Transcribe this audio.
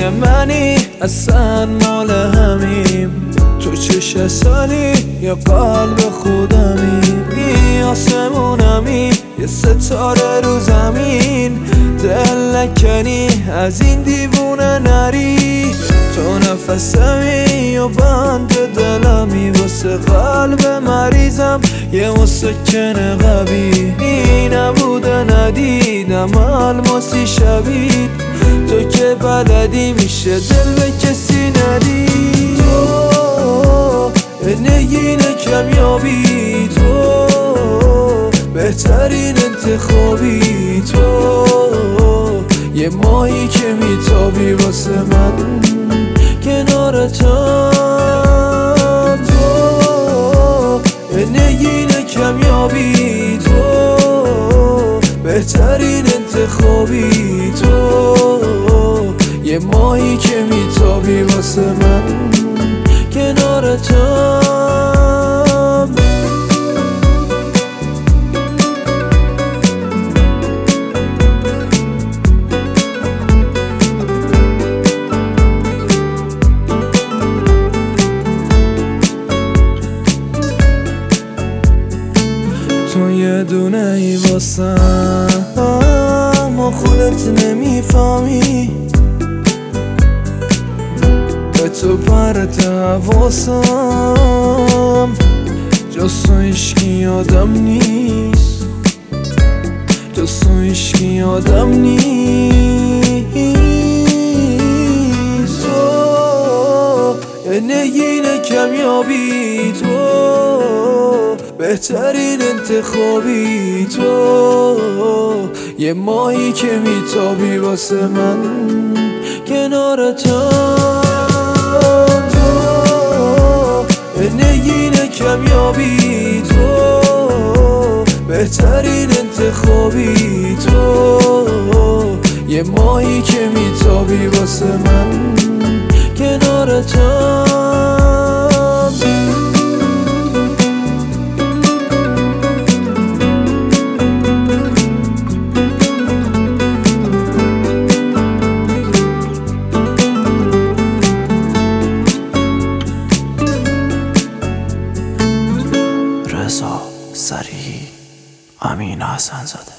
توی منی اصلا مال همیم، تو چه سالی یا قلب خودمی، آسمونمی یه ستاره رو زمین، دل نکنی از این دیوونه نری، تو نفسمی یا بند دلمی، واسه قلب مریضم یه مسکن قوی، نبوده ندیدم الماسی شبید، تو که بلدی میشه دل به کسی ندید، تو نگین کمیابی، تو بهترین انتخابی، تو یه ماهی که میتابی واسه من کنارتم، تو نگین کمیابی، تو بهترین انتخابی، تو یه ماهی که میتابی واسه من کنارتم. تو یه دونه ای واسم، ما خودت نمیفهمی، به تو پرت حواسم، جز تو هیچکی آدم نیست، جز تو هیچکی آدم نیست، تو نگین کمیابی، تو بهترین انتخابی، تو یه ماهی که میتابی واسه من کنارتم، تو نگین کمیابی، تو بهترین انتخابی، تو یه ماهی که میتابی واسه من کنارتم. رضا صریحی، امین حسن زاده.